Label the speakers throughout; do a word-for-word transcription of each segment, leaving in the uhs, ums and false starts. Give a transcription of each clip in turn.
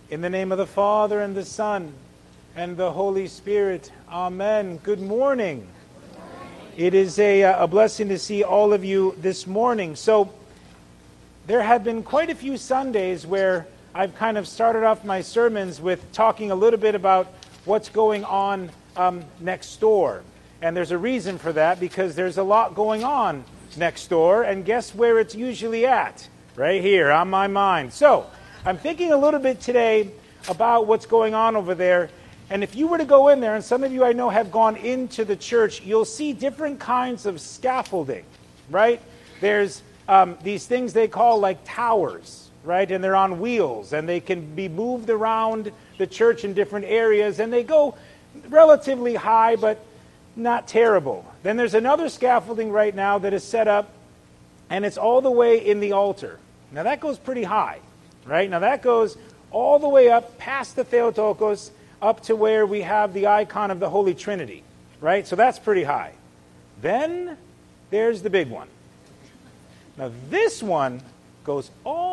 Speaker 1: In the name of the Father, and the Son, and the Holy Spirit. Amen. Good morning. It is a, a blessing to see all of you this morning. So, there have been quite a few Sundays where I've kind of started off my sermons with talking a little bit about what's going on um, next door. And there's a reason for that, because there's a lot going on next door. And guess where it's usually at? Right here on my mind. So, I'm thinking a little bit today about what's going on over there. And if you were to go in there, and some of you I know have gone into the church, you'll see different kinds of scaffolding, right? There's um, these things they call like towers, right? And they're on wheels, and they can be moved around the church in different areas, and they go relatively high, but not terrible. Then there's another scaffolding right now that is set up, and it's all the way in the altar. Now that goes pretty high. Right? Now that goes all the way up past the Theotokos up to where we have the icon of the Holy Trinity. Right? So that's pretty high. Then there's the big one. Now this one goes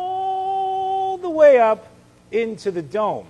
Speaker 1: all the way up into the dome.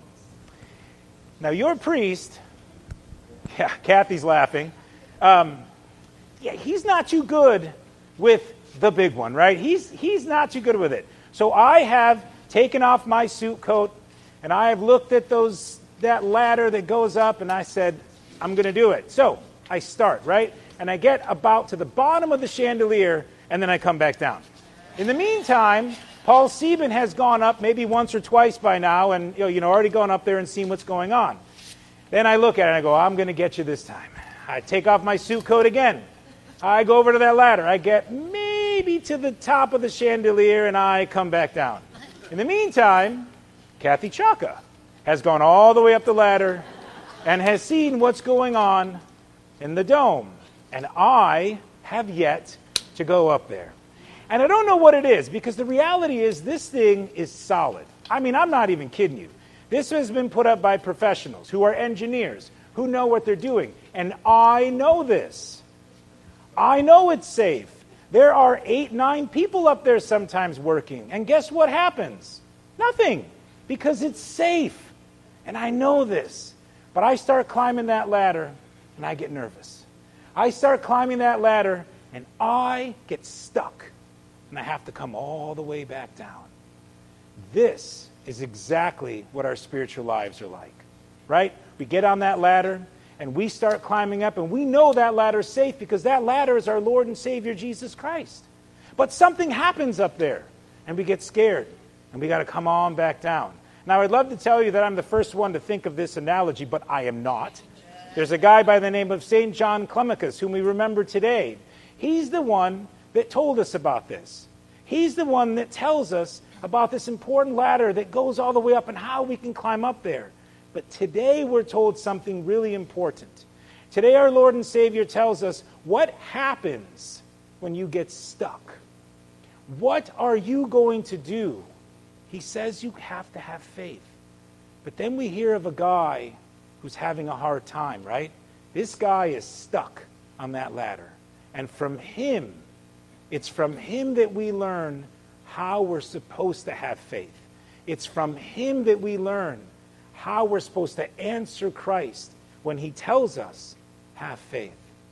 Speaker 1: Now your priest, yeah, Kathy's laughing, um, yeah, he's not too good with the big one, right? He's, he's not too good with it. So I have taken off my suit coat, and I have looked at those that ladder that goes up, and I said, I'm going to do it. So I start, right? And I get about to the bottom of the chandelier, and then I come back down. In the meantime, Paul Sieben has gone up maybe once or twice by now, and you know, you know already gone up there and seen what's going on. Then I look at it, and I go, I'm going to get you this time. I take off my suit coat again. I go over to that ladder. I get maybe to the top of the chandelier, and I come back down. In the meantime, Kathy Chaka has gone all the way up the ladder and has seen what's going on in the dome. And I have yet to go up there. And I don't know what it is, because the reality is this thing is solid. I mean, I'm not even kidding you. This has been put up by professionals who are engineers, who know what they're doing. And I know this. I know it's safe. There are eight, nine people up there sometimes working. And guess what happens? Nothing. Because it's safe. And I know this. But I start climbing that ladder, and I get nervous. I start climbing that ladder, and I get stuck. And I have to come all the way back down. This is exactly what our spiritual lives are like. Right? We get on that ladder, and we start climbing up, and we know that ladder is safe because that ladder is our Lord and Savior, Jesus Christ. But something happens up there, and we get scared, and we got to come on back down. Now, I'd love to tell you that I'm the first one to think of this analogy, but I am not. There's a guy by the name of Saint John Climacus, whom we remember today. He's the one that told us about this. He's the one that tells us about this important ladder that goes all the way up and how we can climb up there. But today we're told something really important. Today our Lord and Savior tells us what happens when you get stuck. What are you going to do? He says you have to have faith. But then we hear of a guy who's having a hard time, right? This guy is stuck on that ladder. And from him, it's from him that we learn how we're supposed to have faith. It's from him that we learn how we're supposed to answer Christ when he tells us, have faith.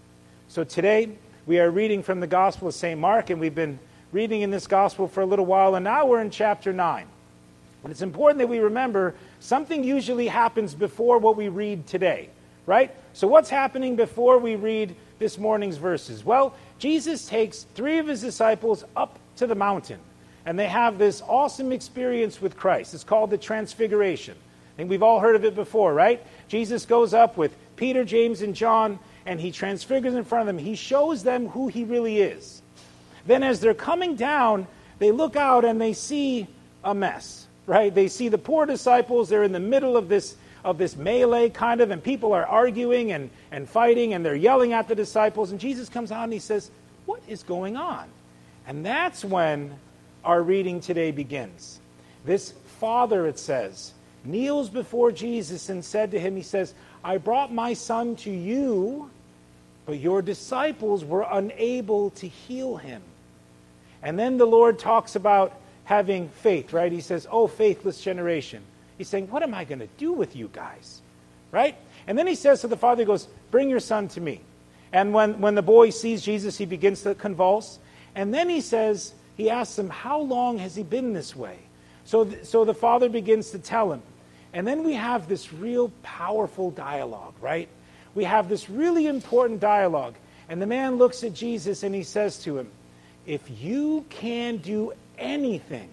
Speaker 1: So today, we are reading from the Gospel of Saint Mark, and we've been reading in this Gospel for a little while, and now we're in chapter nine. And it's important that we remember something usually happens before what we read today, right? So what's happening before we read this morning's verses? Well, Jesus takes three of his disciples up to the mountain, and they have this awesome experience with Christ. It's called the Transfiguration. I think we've all heard of it before, right? Jesus goes up with Peter, James, and John, and he transfigures in front of them. He shows them who he really is. Then as they're coming down, they look out and they see a mess, right? They see the poor disciples. They're in the middle of this of this melee kind of, and people are arguing and, and fighting, and they're yelling at the disciples. And Jesus comes out and he says, what is going on? And that's when our reading today begins. This father, it says, kneels before Jesus and said to him, he says, I brought my son to you, but your disciples were unable to heal him. And then the Lord talks about having faith, right? He says, oh, faithless generation. He's saying, what am I going to do with you guys? Right? And then he says to the father, he goes, bring your son to me. And when, when the boy sees Jesus, he begins to convulse. And then he says, he asks him, how long has he been this way? So, th- so the father begins to tell him. And then we have this real powerful dialogue, right? We have this really important dialogue. And the man looks at Jesus and he says to him, if you can do anything,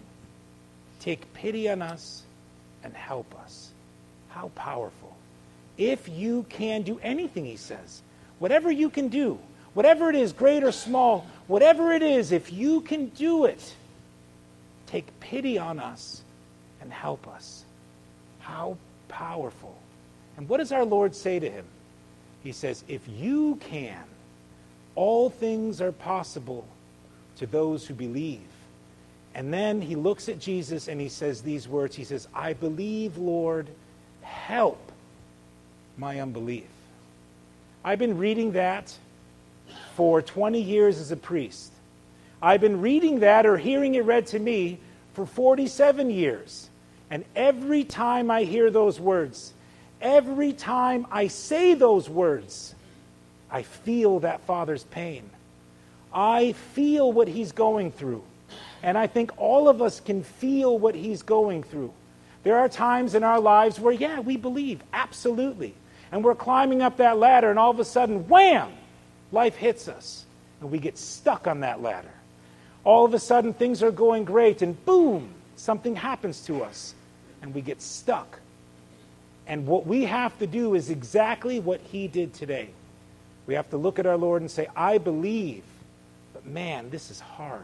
Speaker 1: take pity on us and help us. How powerful. If you can do anything, he says, whatever you can do, whatever it is, great or small, whatever it is, if you can do it, take pity on us and help us. How powerful. And what does our Lord say to him? He says, if you can, all things are possible to those who believe. And then he looks at Jesus and he says these words. He says, I believe, Lord, help my unbelief. I've been reading that for twenty years as a priest. I've been reading that or hearing it read to me for forty-seven years. And every time I hear those words, every time I say those words, I feel that father's pain. I feel what he's going through. And I think all of us can feel what he's going through. There are times in our lives where, yeah, we believe, absolutely. And we're climbing up that ladder, and all of a sudden, wham, life hits us. And we get stuck on that ladder. All of a sudden, things are going great, and boom, something happens to us. And we get stuck. And what we have to do is exactly what he did today. We have to look at our Lord and say, I believe, but man, this is hard.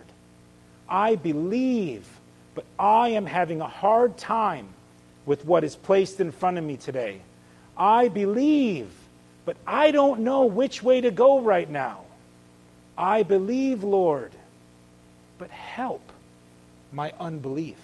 Speaker 1: I believe, but I am having a hard time with what is placed in front of me today. I believe, but I don't know which way to go right now. I believe, Lord, but help my unbelief.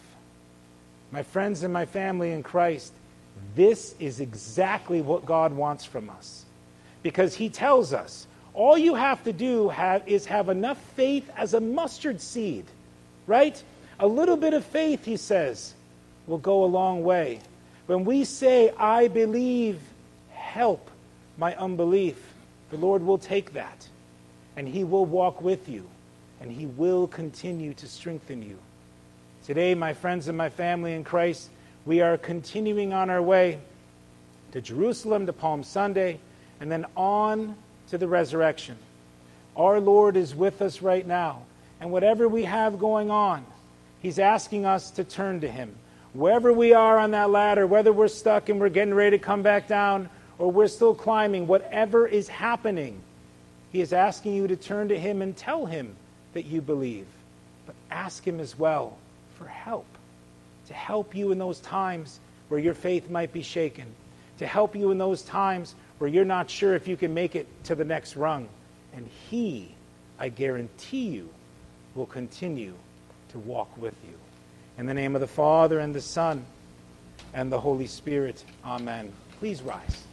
Speaker 1: My friends and my family in Christ, this is exactly what God wants from us. Because he tells us, all you have to do have, is have enough faith as a mustard seed, right? A little bit of faith, he says, will go a long way. When we say, I believe, help my unbelief, the Lord will take that, and he will walk with you, and he will continue to strengthen you. Today, my friends and my family in Christ, we are continuing on our way to Jerusalem, to Palm Sunday, and then on to the resurrection. Our Lord is with us right now, and whatever we have going on, he's asking us to turn to him. Wherever we are on that ladder, whether we're stuck and we're getting ready to come back down, or we're still climbing, whatever is happening, he is asking you to turn to him and tell him that you believe. But ask him as well for help, to help you in those times where your faith might be shaken, to help you in those times where you're not sure if you can make it to the next rung. And he, I guarantee you, will continue to walk with you. In the name of the Father, and the Son, and the Holy Spirit, amen. Please rise.